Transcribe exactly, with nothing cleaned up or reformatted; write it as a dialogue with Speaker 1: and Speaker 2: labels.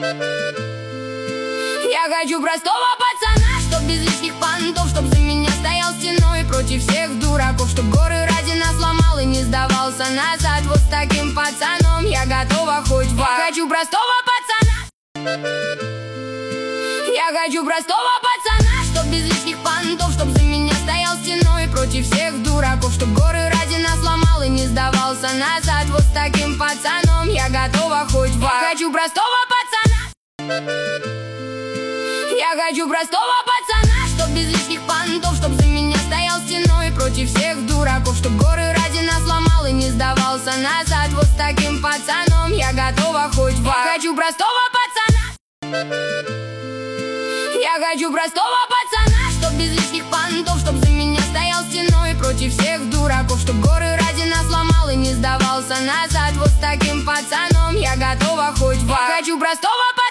Speaker 1: Я хочу простого пацана, чтоб без лишних понтов, чтоб за меня стоял стеной против всех дураков, чтоб горы ради нас ломал и не сдавался назад. Вот с таким пацаном я готова хоть в ад. Я хочу простого пацана. Я хочу простого пацана, чтоб без лишних понтов, чтоб за меня стоял стеной против всех дураков, чтоб горы ради нас ломал и не сдавался назад. Вот с таким пацаном я готова хоть в ад. Я хочу простого пацана. Я хочу простого пацана, чтоб без лишних понтов, чтоб за меня стоял стеной против всех дураков, чтоб горы ради нас ломал и не сдавался назад. Вот с таким пацаном я готова хоть в ад. Я хочу простого пацана. Я хочу простого пацана, чтоб без лишних понтов, чтоб за меня стоял стеной против всех дураков, чтоб горы ради нас ломал и не сдавался назад. Вот с таким пацаном я готова хоть в ад. Я хочу простого пацана.